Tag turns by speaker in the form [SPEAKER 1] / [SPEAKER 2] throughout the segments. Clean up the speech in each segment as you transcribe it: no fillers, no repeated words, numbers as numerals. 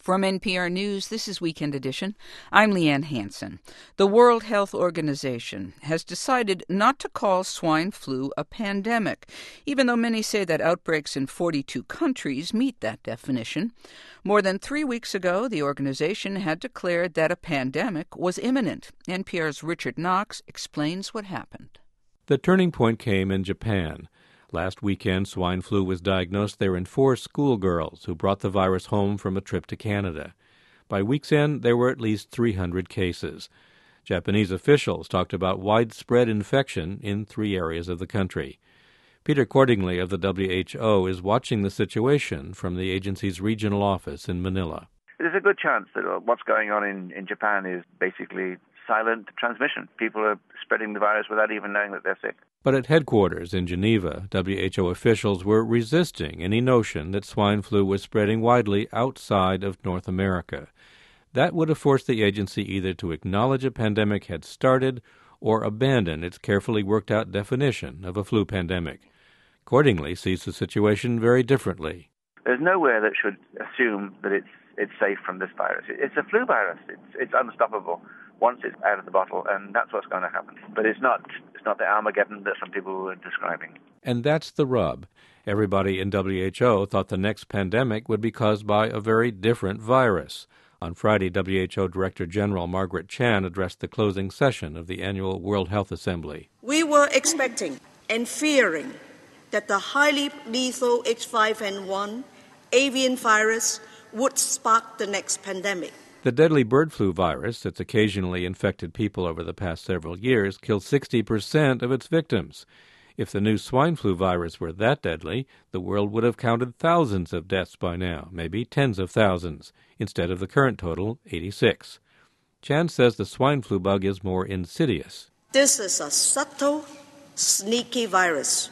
[SPEAKER 1] From NPR News, this is Weekend Edition. I'm Leanne Hansen. The World Health Organization has decided not to call swine flu a pandemic, even though many say that outbreaks in 42 countries meet that definition. More than 3 weeks ago, the organization had declared that a pandemic was imminent. NPR's Richard Knox explains what happened.
[SPEAKER 2] The turning point came in Japan. Last weekend, swine flu was diagnosed there in 4 schoolgirls who brought the virus home from a trip to Canada. By week's end, there were at least 300 cases. Japanese officials talked about widespread infection in 3 areas of the country. Peter Cordingley of the WHO is watching the situation from the agency's regional office in Manila.
[SPEAKER 3] There's a good chance that what's going on in Japan is basically silent transmission. People are spreading the virus without even knowing that they're sick.
[SPEAKER 2] But at headquarters in Geneva, WHO officials were resisting any notion that swine flu was spreading widely outside of North America. That would have forced the agency either to acknowledge a pandemic had started or abandon its carefully worked-out definition of a flu pandemic. Cordingley sees the situation very differently.
[SPEAKER 3] There's nowhere that should assume that it's safe from this virus. It's a flu virus. It's unstoppable once it's out of the bottle, and that's what's going to happen. But it's not the Armageddon that some people were describing.
[SPEAKER 2] And that's the rub. Everybody in WHO thought the next pandemic would be caused by a very different virus. On Friday, WHO Director General Margaret Chan addressed the closing session of the annual World Health Assembly.
[SPEAKER 4] We were expecting and fearing that the highly lethal H5N1 avian virus would spark the next pandemic.
[SPEAKER 2] The deadly bird flu virus that's occasionally infected people over the past several years killed 60% of its victims. If the new swine flu virus were that deadly, the world would have counted thousands of deaths by now, maybe tens of thousands, instead of the current total, 86. Chan says the swine flu bug is more insidious.
[SPEAKER 4] This is a subtle, sneaky virus.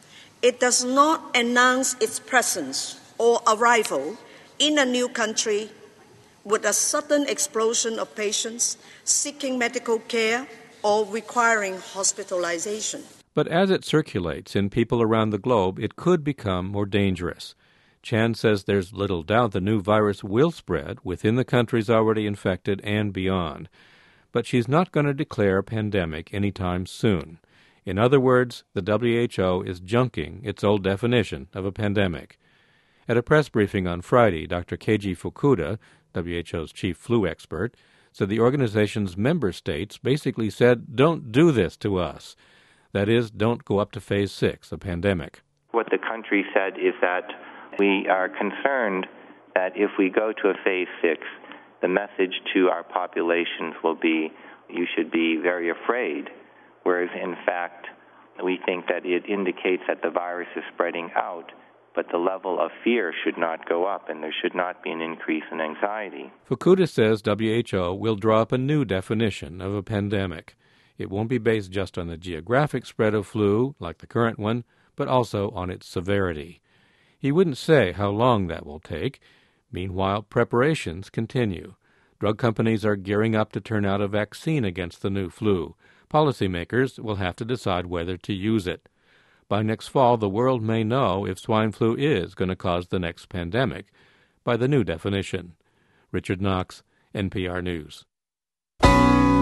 [SPEAKER 4] It does not announce its presence or arrival in a new country with a sudden explosion of patients seeking medical care or requiring hospitalization.
[SPEAKER 2] But as it circulates in people around the globe, it could become more dangerous. Chan says there's little doubt the new virus will spread within the countries already infected and beyond. But she's not going to declare a pandemic anytime soon. In other words, the WHO is junking its old definition of a pandemic. At a press briefing on Friday, Dr. Keiji Fukuda, WHO's chief flu expert, said the organization's member states basically said, don't do this to us. That is, don't go up to phase 6, a pandemic.
[SPEAKER 5] What the country said is that we are concerned that if we go to a phase 6, the message to our populations will be, you should be very afraid, whereas in fact, we think that it indicates that the virus is spreading out, but the level of fear should not go up, and there should not be an increase in anxiety.
[SPEAKER 2] Fukuda says WHO will draw up a new definition of a pandemic. It won't be based just on the geographic spread of flu, like the current one, but also on its severity. He wouldn't say how long that will take. Meanwhile, preparations continue. Drug companies are gearing up to turn out a vaccine against the new flu. Policymakers will have to decide whether to use it. By next fall, the world may know if swine flu is going to cause the next pandemic by the new definition. Richard Knox, NPR News.